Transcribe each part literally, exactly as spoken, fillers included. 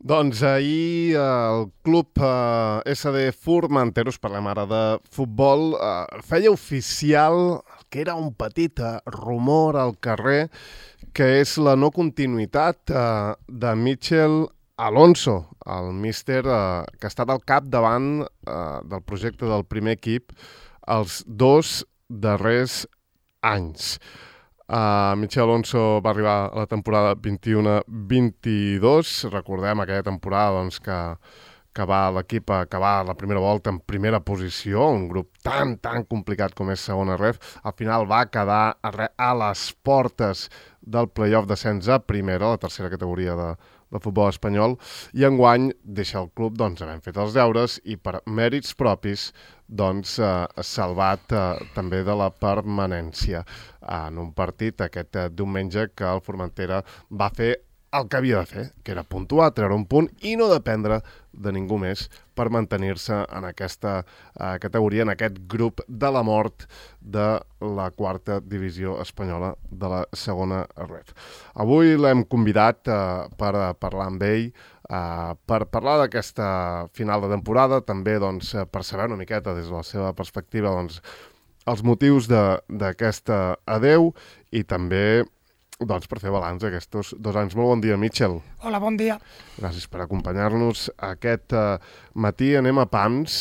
Doncs ahir el club eh, S D Formenteros, parlem ara de futbol, eh, feia oficial que era un petit eh, rumor al carrer, que és la no continuïtat eh, de Mikel Alonso, el míster eh, que ha estat al capdavant eh, del projecte del primer equip els dos darrers anys. Uh, Mikel Alonso va arribar a la temporada vint-i-u vint-i-dos. Recordem aquella temporada doncs, que, que va l'equip a acabar la primera volta en primera posició, un grup tan, tan complicat com és segona ref. Al final va quedar a, re, a les portes del play-off descens a primera, la tercera categoria de, de futbol espanyol, i enguany deixa el club doncs, havent fet els deures i per mèrits propis doncs, eh, salvat eh, també de la permanència en un partit aquest eh, diumenge que el Formentera va fer el que havia de fer, que era puntuar, treure un punt i no dependre de ningú més per mantenir-se en aquesta eh, categoria, en aquest grup de la mort de la quarta divisió espanyola de la segona ref. Avui l'hem convidat eh, per a parlar amb ell, Uh, per parlar d'aquesta final de temporada, també doncs, per saber una miqueta des de la seva perspectiva doncs, els motius d'aquesta adeu i també doncs, per fer balanç d'aquests dos anys. Molt bon dia, Mikel. Hola, bon dia. Gràcies per acompanyar-nos aquest uh, matí. Anem a pams.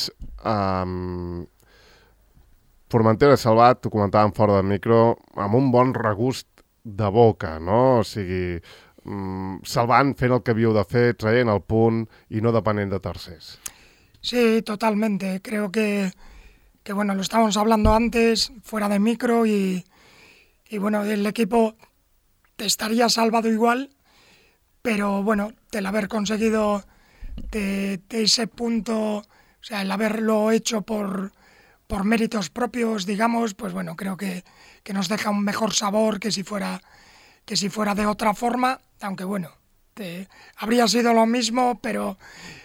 Um, Formentera salvat, ho comentàvem fora del micro, amb un bon regust de boca, no? O sigui, salvant, fent el que havíeu de fer, traient el punt y no depenent de tercers. Sí, totalmente. Creo que, que bueno, lo estábamos hablando antes, fuera de micro, y, y bueno, el equipo te estaría salvado igual, pero bueno, el haber conseguido de, de ese punto, o sea, el haberlo hecho por, por méritos propios, digamos, pues bueno, creo que, que nos deja un mejor sabor que si fuera que si fuera de otra forma, aunque bueno, te, habría sido lo mismo, pero,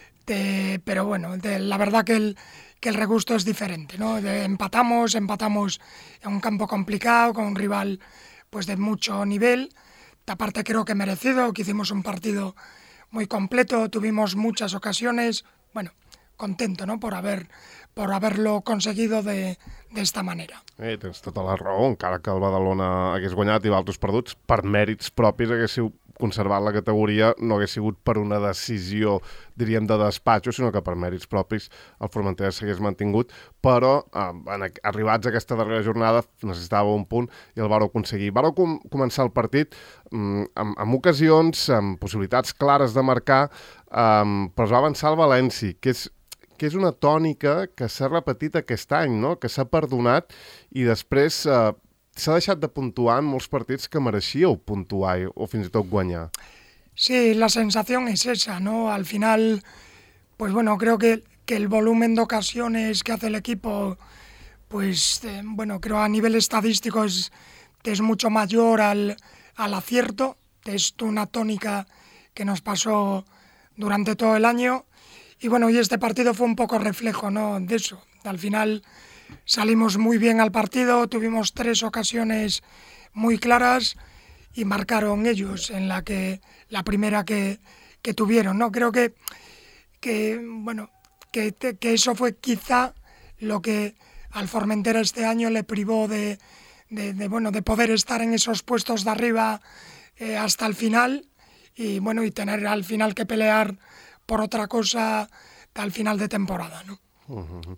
te, pero bueno, te, la verdad que el, que el regusto es diferente, ¿no? De, empatamos, empatamos en un campo complicado, con un rival pues de mucho nivel, aparte creo que merecido, que hicimos un partido muy completo, tuvimos muchas ocasiones, bueno, contento, ¿no? Por haber por haver-lo conseguido de, de esta manera. Eh, tens tota la raó, encara que el Badalona hagués guanyat i Valtos perduts, per mèrits propis haguéssiu conservat la categoria, no hagués sigut per una decisió, diríem, de despatxo, sinó que per mèrits propis el Formentera s'hagués mantingut, però eh, en, arribats a aquesta darrera jornada necessitava un punt i el vareu aconseguir. Vareu com, començar el partit mm, amb, amb ocasions, amb possibilitats clares de marcar, eh, però es va avançar el València, que és que és una tònica que s'ha repetit aquest any, no? Que s'ha perdonat i després eh, s'ha deixat de puntuar en molts partits que mereixíeu puntuar o fins i tot guanyar. Sí, la sensación es esa, ¿no? Al final, pues bueno, creo que, que el volumen de ocasiones que hace el equipo, pues eh, bueno, creo a nivel estadístico es, es mucho mayor al, al acierto. Es una tónica que nos pasó durante todo el año. Y bueno, y este partido fue un poco reflejo, ¿no? De eso. Al final salimos muy bien al partido, tuvimos tres ocasiones muy claras y marcaron ellos en la que la primera que, que tuvieron, ¿no? Creo que, que bueno, que, que eso fue quizá lo que al Formentera este año le privó de, de, de bueno, de poder estar en esos puestos de arriba eh, hasta el final y bueno, y tener al final que pelear por otra cosa al final de temporada, no? Uh-huh.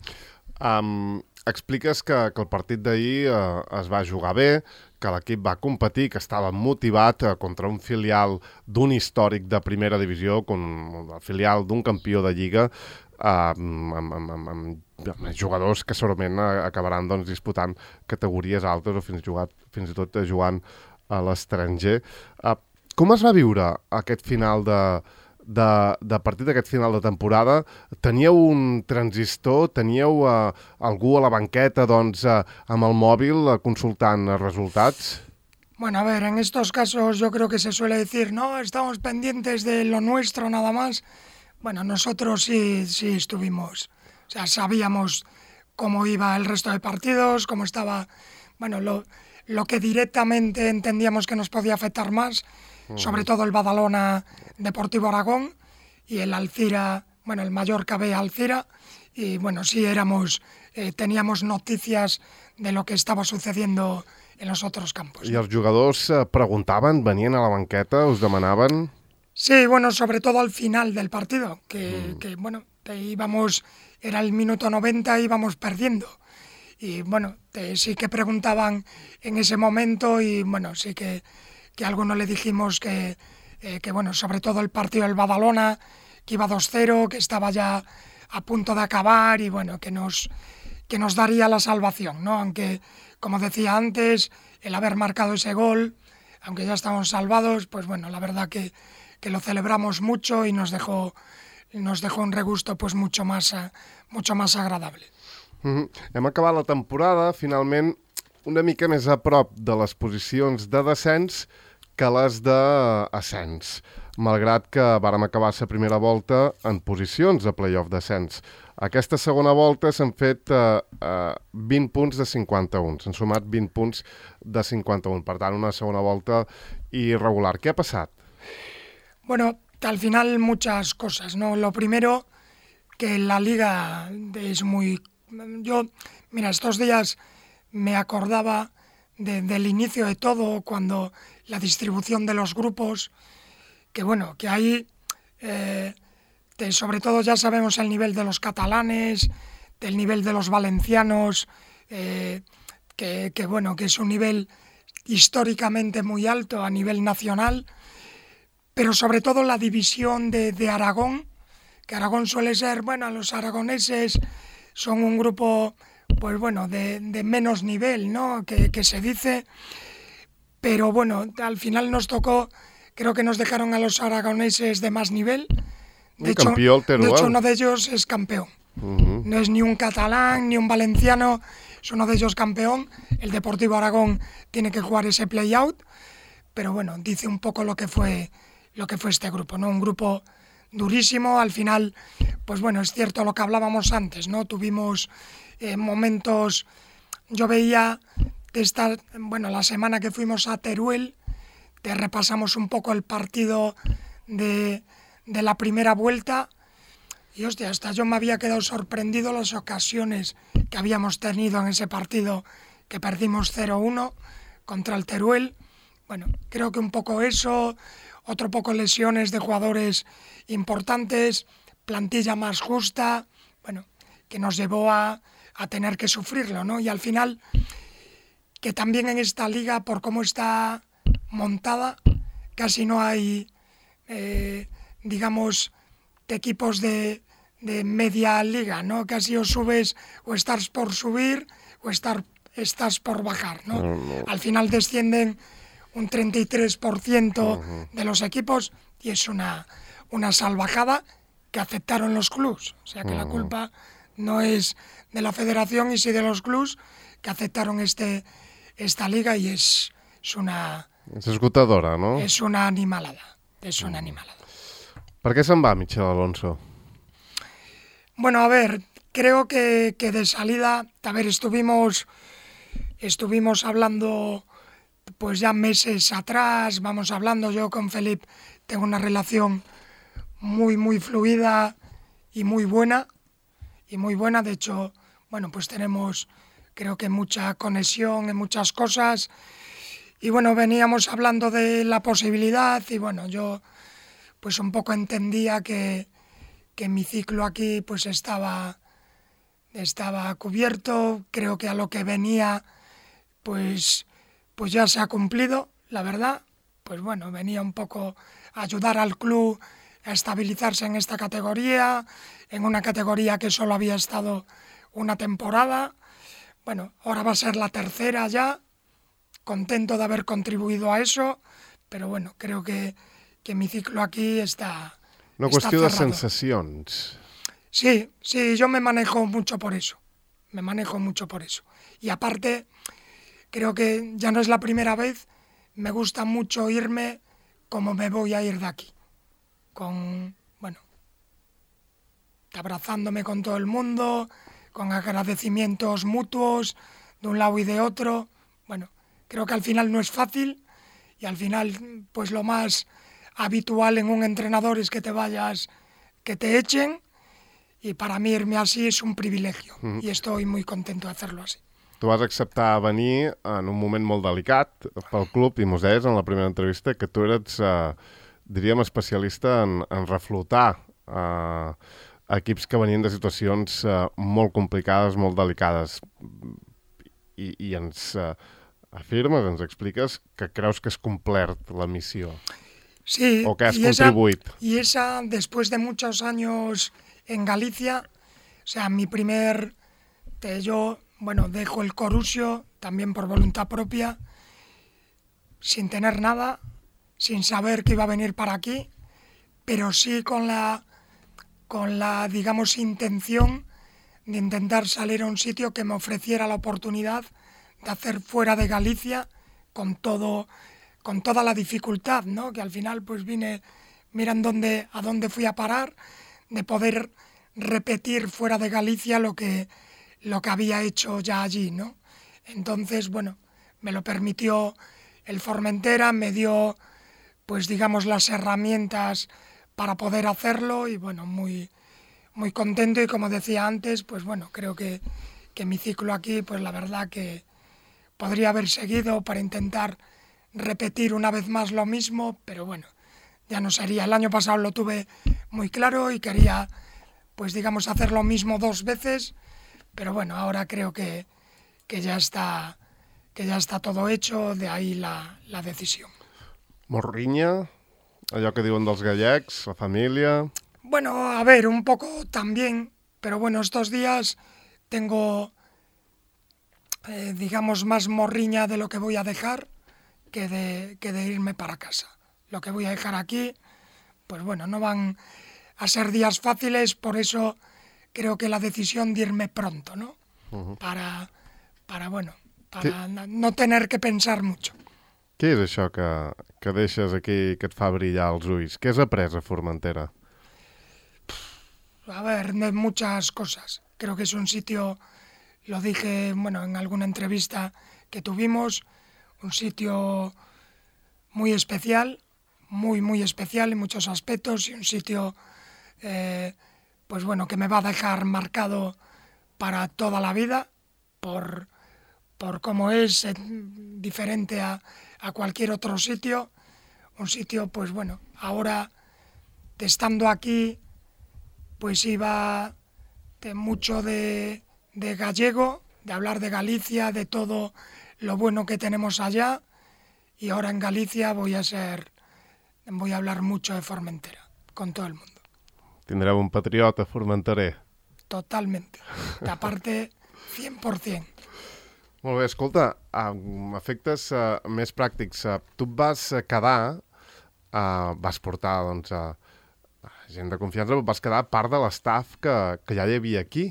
Um, expliques que, que el partit d'ahir uh, es va jugar bé, que l'equip va competir, que estava motivat uh, contra un filial d'un històric de primera divisió, com el filial d'un campió de Lliga, uh, amb, amb, amb, amb, amb jugadors que segurament uh, acabaran doncs, disputant categories altes o fins, jugat, fins i tot uh, jugant a l'estranger. Uh, com es va viure aquest final de De, de partit d'aquest final de temporada? Teníeu un transistor, teníeu uh, algú a la banqueta doncs, uh, amb el mòbil uh, consultant uh, resultats? Bueno, a ver, en estos casos yo creo que se suele decir, no, estamos pendientes de lo nuestro nada más. Bueno, nosotros sí, sí estuvimos, o sea, sabíamos cómo iba el resto de partidos, cómo estaba, bueno, lo, lo que directamente entendíamos que nos podía afectar más, uh-huh. sobre todo el Badalona Deportivo Aragón, y el Alcira, bueno, el Mallorca B Alcira, y bueno, sí éramos, eh, teníamos noticias de lo que estaba sucediendo en los otros campos. I els jugadors eh, preguntaven, venien a la banqueta, us demanaven? Sí, bueno, sobre todo al final del partido, que, mm. que bueno, te íbamos, era el minuto noventa, íbamos perdiendo. Y bueno, te, sí que preguntaban en ese momento y bueno, sí que, que a algunos le dijimos que, eh, que bueno, sobre todo el partido del Badalona, que iba dos cero, que estaba ya a punto de acabar y bueno, que nos, que nos daría la salvación, ¿no? Aunque, como decía antes, el haber marcado ese gol, aunque ya estamos salvados, pues bueno, la verdad que, que lo celebramos mucho y nos dejó, nos dejó un regusto pues mucho más, mucho más agradable. Mm-hmm. Hem acabat la temporada, finalment, una mica més a prop de les posicions de descens que les d'ascens, malgrat que vàrem acabar la primera volta en posicions de play-off d'ascens. Aquesta segona volta s'han fet eh, eh, vint punts de cinquanta-un, s'han sumat vint punts de cinquanta-un, per tant, una segona volta irregular. ¿Qué ha passat? Bueno, al final muchas cosas, ¿no? Lo primero, que la liga es muy... Yo, mira, estos días me acordaba de, del inicio de todo, cuando la distribución de los grupos, que bueno, que ahí, eh, de, sobre todo ya sabemos el nivel de los catalanes, del nivel de los valencianos, eh, que, que bueno, que es un nivel históricamente muy alto a nivel nacional, pero sobre todo la división de, de Aragón, que Aragón suele ser, bueno, los aragoneses son un grupo, pues bueno, de, de menos nivel, ¿no? Que, que se dice, pero bueno, al final nos tocó, creo que nos dejaron a los aragoneses de más nivel. De, hecho, de hecho, uno de ellos es campeón. Uh-huh. No es ni un catalán, ni un valenciano, es uno de ellos campeón. El Deportivo Aragón tiene que jugar ese play-out, pero bueno, dice un poco lo que fue, lo que fue este grupo, ¿no? Un grupo durísimo, al final, pues bueno, es cierto lo que hablábamos antes, ¿no? Tuvimos eh, momentos, yo veía de esta, bueno, la semana que fuimos a Teruel, te repasamos un poco el partido de, de la primera vuelta y hostia, hasta yo me había quedado sorprendido las ocasiones que habíamos tenido en ese partido, que perdimos cero uno contra el Teruel. Bueno, creo que un poco eso, otro poco lesiones de jugadores importantes, plantilla más justa, bueno, que nos llevó a, a tener que sufrirlo, ¿no? Y al final, que también en esta liga, por cómo está montada, casi no hay, eh, digamos, de equipos de, de media liga, ¿no? Casi o subes, o estás por subir, o estar, estás por bajar, ¿no? No, no. Al final descienden un treinta y tres por ciento uh-huh. de los equipos y es una, una salvajada que aceptaron los clubs. O sea que uh-huh. la culpa no es de la federación y sí de los clubs que aceptaron este, esta liga y es, es una... Es esgotadora, ¿no? Es una animalada, es una animalada. ¿Por qué se'n va Michel Alonso? Bueno, a ver, creo que, que de salida, a ver, estuvimos, estuvimos hablando... pues ya meses atrás, vamos hablando, yo con Felip tengo una relación muy, muy fluida y muy buena, y muy buena, de hecho, bueno, pues tenemos, creo que mucha conexión en muchas cosas, y bueno, veníamos hablando de la posibilidad, y bueno, yo pues un poco entendía que, que mi ciclo aquí pues estaba, estaba cubierto, creo que a lo que venía, pues... pues ya se ha cumplido, la verdad, pues bueno, venía un poco a ayudar al club a estabilizarse en esta categoría, en una categoría que solo había estado una temporada, bueno, ahora va a ser la tercera ya, contento de haber contribuido a eso, pero bueno, creo que, que mi ciclo aquí está Una está qüestió cerrado. De sensacions. Sí, sí, yo me manejo mucho por eso, me manejo mucho por eso, y aparte... Creo que ya no es la primera vez, me gusta mucho irme como me voy a ir de aquí, con, bueno, abrazándome con todo el mundo, con agradecimientos mutuos de un lado y de otro. Bueno, creo que al final no es fácil y al final, pues lo más habitual en un entrenador es que te vayas que te echen, y para mí irme así es un privilegio, mm. y estoy muy contento de hacerlo así. Tu vas acceptar venir en un moment molt delicat pel club i mos deies en la primera entrevista que tu eres, eh, diríem, especialista en, en reflotar eh, equips que venien de situacions eh, molt complicades, molt delicades. I, i ens eh, afirmes, ens expliques que creus que has complert la missió. Sí, o que has y contribuït. Esa, y esa, después de muchos años en Galicia, o sea, mi primer... Te, yo... Bueno, dejo el Corusio, también por voluntad propia, sin tener nada, sin saber que iba a venir para aquí, pero sí con la, con la, digamos, intención de intentar salir a un sitio que me ofreciera la oportunidad de hacer fuera de Galicia con todo, con toda la dificultad, ¿no? Que al final pues vine, miran dónde, a dónde fui a parar, de poder repetir fuera de Galicia lo que lo que había hecho ya allí, ¿no? Entonces, bueno, me lo permitió el Formentera, me dio, pues digamos, las herramientas para poder hacerlo y, bueno, muy, muy contento y, como decía antes, pues bueno, creo que, que mi ciclo aquí, pues la verdad que podría haber seguido para intentar repetir una vez más lo mismo, pero bueno, ya no sería. El año pasado lo tuve muy claro y quería, pues digamos, hacer lo mismo dos veces. Pero bueno, ahora creo que, que, ya está, que ya está todo hecho, de ahí la, la decisión. Morriña, allò que diuen dels gallecs, la familia... Bueno, a ver, un poco también, pero bueno, estos días tengo, eh, digamos, más morriña de lo que voy a dejar que de, que de irme para casa. Lo que voy a dejar aquí, pues bueno, no van a ser días fáciles, por eso... Creo que la decisión de irme pronto, ¿no? Uh-huh. Para, para, bueno, para no, no tener que pensar mucho. Què és això que, que deixes aquí, que et fa brillar els ulls? Què has après a Formentera? A ver, muchas cosas. Creo que es un sitio, lo dije, bueno, en alguna entrevista que tuvimos, un sitio muy especial, muy, muy especial en muchos aspectos, y un sitio... Eh, pues bueno, que me va a dejar marcado para toda la vida, por, por cómo es, eh, diferente a, a cualquier otro sitio. Un sitio, pues bueno, ahora, estando aquí, pues iba de mucho de, de gallego, de hablar de Galicia, de todo lo bueno que tenemos allá, y ahora en Galicia voy a ser, voy a hablar mucho de Formentera, con todo el mundo. Tindreu un patriota formenterer. Totalmente. Aparte, cien por cien. Molt bé, escolta, amb efectes uh, més pràctics, uh, tu et vas quedar, uh, vas portar doncs, uh, gent de confiança, vas quedar part de l'estaf que, que ja hi havia aquí,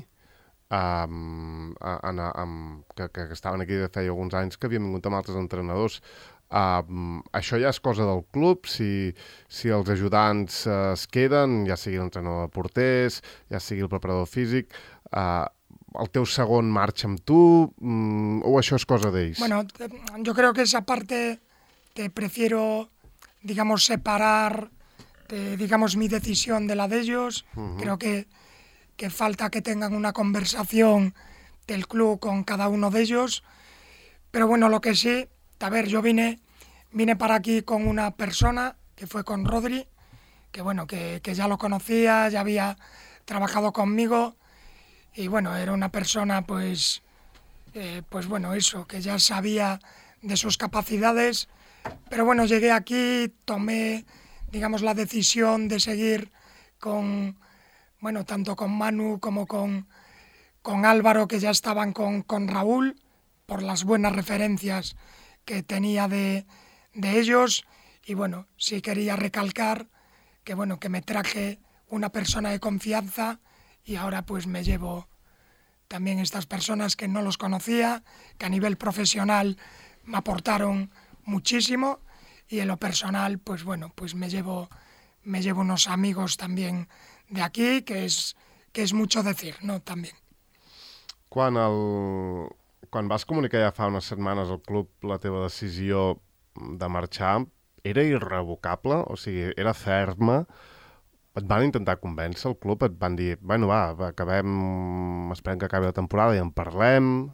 um, en, en, que, que estaven aquí de feia alguns anys, que havien vingut amb altres entrenadors. Uh, això ja és cosa del club, si, si els ajudants uh, es queden, ja sigui l'entrenador de porters, ja sigui el preparador físic, uh, el teu segon marxa amb tu, um, o això és cosa d'ells? Bueno, yo creo que esa parte te prefiero, digamos, separar, de, digamos, mi decisión de la de ellos. Uh-huh. Creo que, que falta que tengan una conversación del club con cada uno de ellos, pero bueno, lo que sí... A ver, yo vine, vine para aquí con una persona, que fue con Rodri, que bueno, que, que ya lo conocía, ya había trabajado conmigo, y bueno, era una persona pues, eh, pues bueno, eso, que ya sabía de sus capacidades, pero bueno, llegué aquí, tomé, digamos, la decisión de seguir con, bueno, tanto con Manu como con, con Álvaro, que ya estaban con, con Raúl, por las buenas referencias que tenía de, de ellos, y bueno, sí quería recalcar que bueno, que me traje una persona de confianza, y ahora pues me llevo también estas personas que no los conocía, que a nivel profesional me aportaron muchísimo, y en lo personal pues bueno, pues me llevo, me llevo unos amigos también de aquí, que es, que es mucho decir, ¿no? También. Quan el... Quan vas comunicar ja fa unes setmanes al club la teva decisió de marxar, era irrevocable? O sigui, era ferma? et van intentar convèncer el club? Et van dir, bueno, va, va, acabem, esperem que acabi la temporada i en parlem?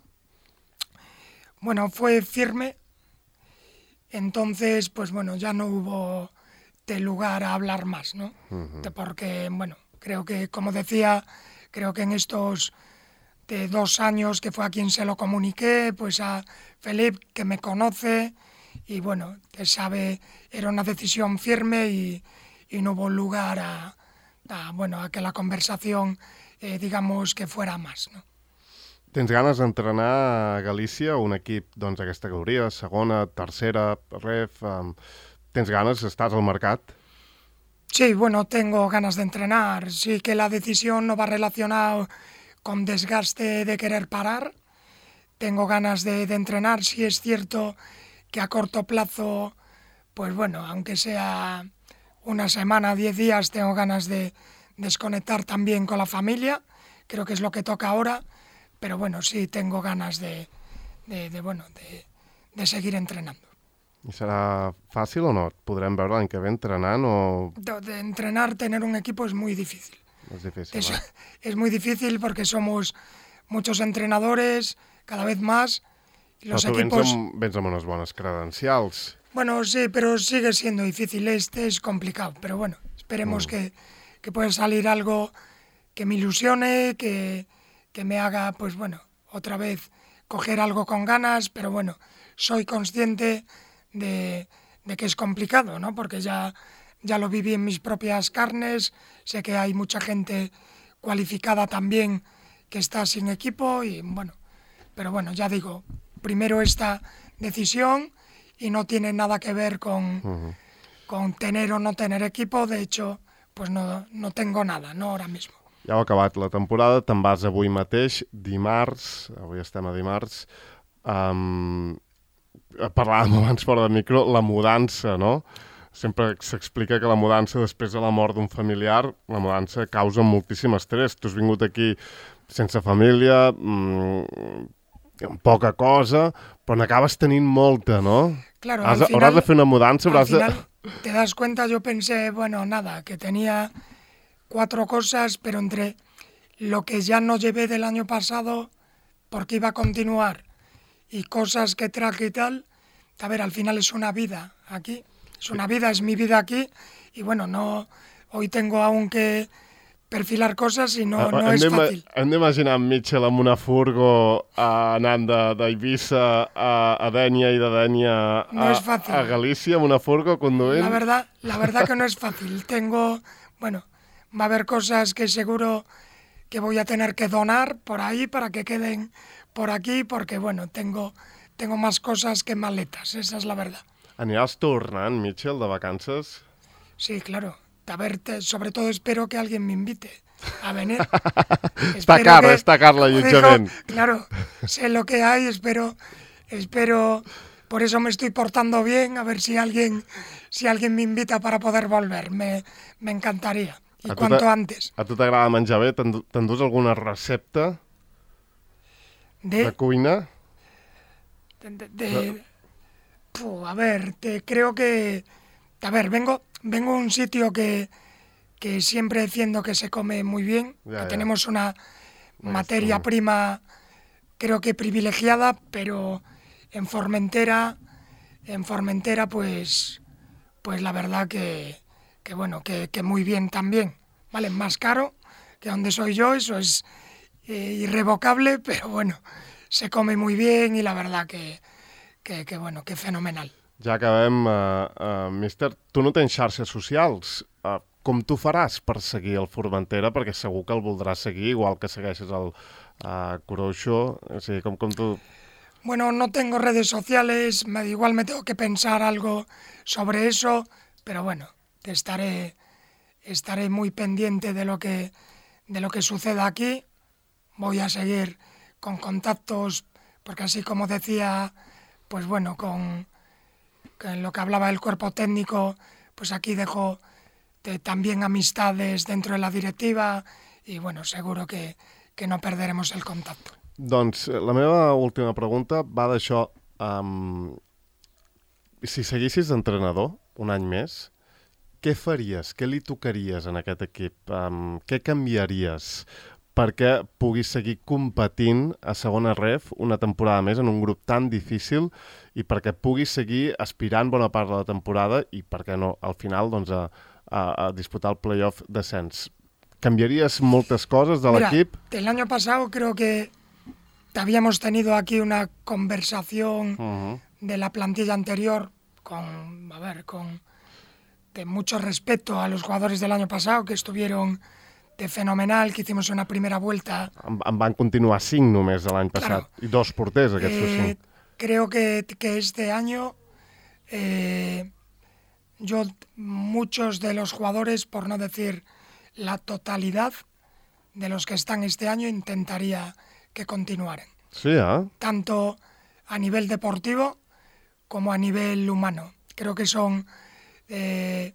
Bueno, fue firme, entonces, pues bueno, ya no hubo de lugar a hablar más, ¿no? Uh-huh. Porque, bueno, creo que, como decía, creo que en estos de dos años que fue a quien se lo comuniqué, pues a Felip, que me conoce, y bueno, que sabe, era una decisión firme y, y no hubo lugar a, a, bueno, a que la conversación, eh, digamos, que fuera más, ¿no? Tens ganes d'entrenar a Galícia, un equip doncs, d'aquesta categoria, segona, tercera, ref... Um, tens ganes? Estàs al mercat? Sí, bueno, tengo ganas de entrenar. Sí que la decisión no va relacionada con desgaste de querer parar. Tengo ganas de, de entrenar. Sí es cierto que a corto plazo, pues bueno, aunque sea una semana, diez días, tengo ganas de desconectar también con la familia. Creo que es lo que toca ahora. Pero bueno, sí tengo ganas de, de, de bueno, de, de seguir entrenando. I serà fàcil o no? Et podrem veure l'any que ve entrenant o...? De, de entrenar, tener un equipo es muy difícil. És difícil, Es, eh? es muy difícil porque somos muchos entrenadores, cada vez más. Y los Però tu equipos... vens amb, vens amb unes bones credencials. Bueno, sí, pero sigue siendo difícil. Este es complicado. Pero bueno, esperemos Mm. que, que pueda salir algo que me ilusione, que, que me haga, pues bueno, otra vez coger algo con ganas. Pero bueno, soy consciente de, de que es complicado, ¿no? Porque ya, ya lo viví en mis propias carnes. Sé que hay mucha gente cualificada también que está sin equipo y bueno, pero bueno, ya digo, primero esta decisión y no tiene nada que ver con, Uh-huh. con tener o no tener equipo. De hecho, pues no, no tengo nada, ¿no? Ahora mismo. Ja heu acabat la temporada, te'n vas avui mateix, dimarts, avui estem a dimarts, um, parlàvem abans fora de micro, la mudança, no? Sempre s'explica que la mudança després de la mort d'un familiar, la mudança causa moltíssim estrès. Tu has vingut aquí sense família, mmm, amb poca cosa, però n'acabes tenint molta, no? Claro, Has, al final, hauràs de fer una mudança, al hauràs de... final te das cuenta, yo pensé, bueno, nada, que tenía cuatro cosas, pero entre lo que ya no llevé del año pasado, porque iba a continuar, y cosas que traje y tal, a ver, al final es una vida aquí, es una vida, es mi vida aquí, y bueno, no, hoy tengo aún que perfilar cosas y no, no hem es d'ima- fácil. Hem d'imaginar en Mitchell amb una furgo eh, anant de- d'Eivissa a, a Dénia i de Dénia a, No és fàcil. a Galícia amb una furgo conduint. La verdad, la verdad que no es fácil. Tengo, bueno, va a haver cosas que seguro que voy a tener que donar por ahí para que queden por aquí, porque bueno, tengo, tengo más cosas que maletas, esa es la verdad. Aniràs tornant, Mitchell, de vacances? Sí, claro. A ver, te- sobre todo espero que alguien me invite a venir. Està Espero car, que- està car como l'allotjament. dijo, claro, sé lo que hay, espero, espero, por eso me estoy portando bien, a ver si alguien, si alguien me invita para poder volver, me, me encantaría. Y A tu cuanto t'a- antes. A tu t'agrada menjar bé? T'endu- T'endús alguna recepta de De, cuina? de, de- Puh, a ver, te, creo que, a ver, vengo, vengo a un sitio que, que siempre defiendo que se come muy bien, Ya, que ya. tenemos una Bueno, materia esto- prima, creo que privilegiada, pero en Formentera, en Formentera, pues, pues la verdad que, que bueno, que, que muy bien también, ¿vale? Más caro que donde soy yo, eso es eh, irrevocable, pero bueno, se come muy bien y la verdad que, que, que bueno, que fenomenal. Ja acabem, uh, uh, Mister. Tu no tens xarxes socials. Uh, com tu faràs per seguir el Formentera? Perquè segur que el voldràs seguir, igual que segueixes el uh, Curoixo. O sigui, com, com tu... Bueno, no tengo redes sociales, me, igual me tengo que pensar algo sobre eso, pero bueno, te estaré, estaré muy pendiente de lo que, de lo que suceda aquí. Voy a seguir con contactos, porque así como decía, pues bueno, con, con lo que hablaba el cuerpo técnico, pues aquí dejo de- también amistades dentro de la directiva y bueno, seguro que, que no perderemos el contacto. Doncs eh, la meva última pregunta va d'això. Um, si seguissis d'entrenador un any més, què faries? Què li tocaries en aquest equip? Um, què canviaries perquè puguis seguir competint a segona ref una temporada més en un grup tan difícil i perquè puguis seguir aspirant bona part de la temporada i, per què no, al final doncs, a, a, a disputar el playoff descens? ¿Cambiarías muchas cosas del Mira, equipo? El año pasado creo que habíamos tenido aquí una conversación uh-huh. de la plantilla anterior con, a ver, con de mucho respeto a los jugadores del año pasado que estuvieron de fenomenal, que hicimos una primera vuelta. En, en van continuar cinc només de l'any passat, claro. I dos porters aquests eh, cinc. Creo que, que este año eh, yo, muchos de los jugadores, por no decir la totalidad de los que están este año, intentaría que continuaran. Sí, ¿eh? Tanto a nivel deportivo como a nivel humano. Creo que son... Eh,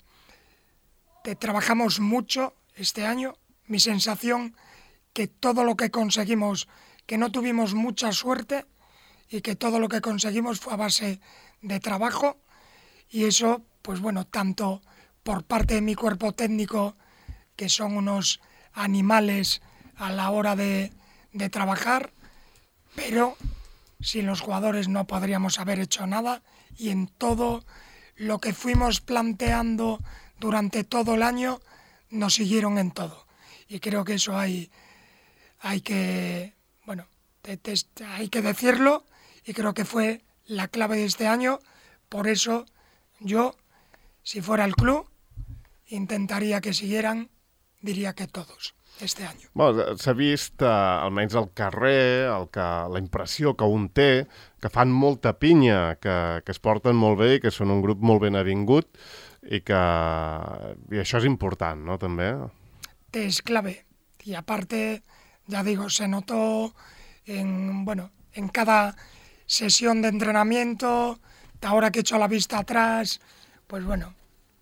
te trabajamos mucho este año. Mi sensación que todo lo que conseguimos, que no tuvimos mucha suerte y que todo lo que conseguimos fue a base de trabajo, y eso, pues bueno, tanto por parte de mi cuerpo técnico, que son unos animales a la hora de, de trabajar, pero sin los jugadores no podríamos haber hecho nada, y en todo lo que fuimos planteando durante todo el año nos siguieron en todo. Y creo que eso hay, hay que, bueno, te, te, hay que decirlo, y creo que fue la clave de este año. Por eso yo, si fuera el club, intentaria que siguieran, diria que tots, este any. Bueno, s'ha vist, eh, almenys al carrer, el que, la impressió que un té, que fan molta pinya, que, que es porten molt bé i que són un grup molt ben avingut i que i això és important, ¿no?, també. Es clave. Y aparte, ya digo, se notó en, bueno, en cada sesión de entrenamiento, ahora que he hecho la vista atrás, pues bueno,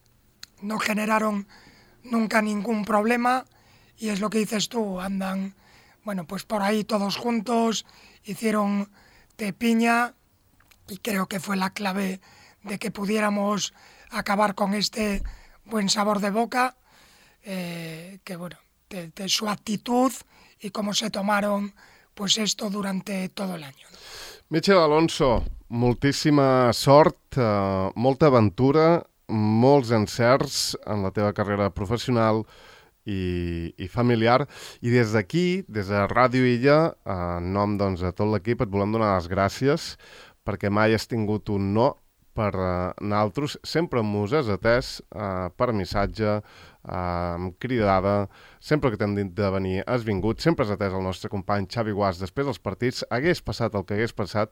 no generaron nunca ningún problema, y es lo que dices tú, andan, bueno, pues por ahí todos juntos, hicieron de piña, y creo que fue la clave de que pudiéramos acabar con este buen sabor de boca, eh, que bueno, de, de su actitud y cómo se tomaron pues esto durante todo el año. Michel Alonso, moltíssima sort, eh, molta aventura, molts encerts en la teva carrera professional i, i familiar, i des d'aquí, des de Ràdio Illa, en nom doncs, de tot l'equip, et volem donar les gràcies perquè mai has tingut un no per uh, nosaltres. Sempre mos has atès uh, per missatge, uh, amb cridada, sempre que t'hem dit de venir has vingut, sempre has atès el nostre company Xavi Guàs després dels partits, hagués passat el que hagués passat,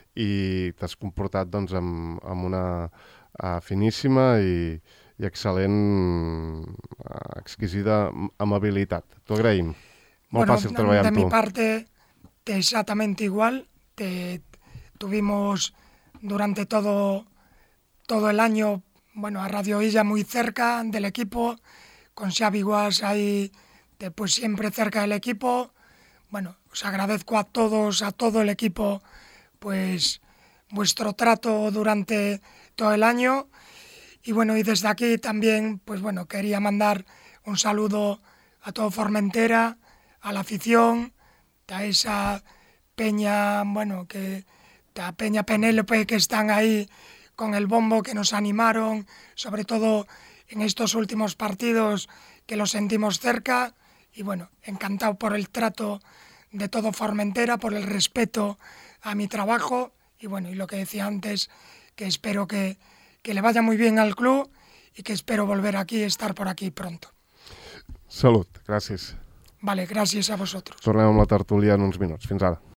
i t'has comportat doncs, amb, amb una uh, finíssima i, i excel·lent, uh, exquisida amabilitat. T'ho agraïm. Molt bueno, fàcil treballar amb tu. De mi parte, exactamente igual. Te, tuvimos durante todo, todo el año, bueno, a Radio Illa muy cerca del equipo, con Xavi Guàs ahí, de, pues siempre cerca del equipo. Bueno, os agradezco a todos, a todo el equipo, pues vuestro trato durante todo el año. Y bueno, y desde aquí también, pues bueno, quería mandar un saludo a todo Formentera, a la afición, a esa peña, bueno, que a Peña Penélope, que están ahí con el bombo, que nos animaron, sobre todo en estos últimos partidos, que los sentimos cerca. Y bueno, encantado por el trato de todo Formentera, por el respeto a mi trabajo, y bueno, y lo que decía antes, que espero que, que le vaya muy bien al club y que espero volver aquí y estar por aquí pronto. Salut, gràcies. Vale, gràcies a vosaltres. Tornem amb la tertúlia en uns minuts. Fins ara.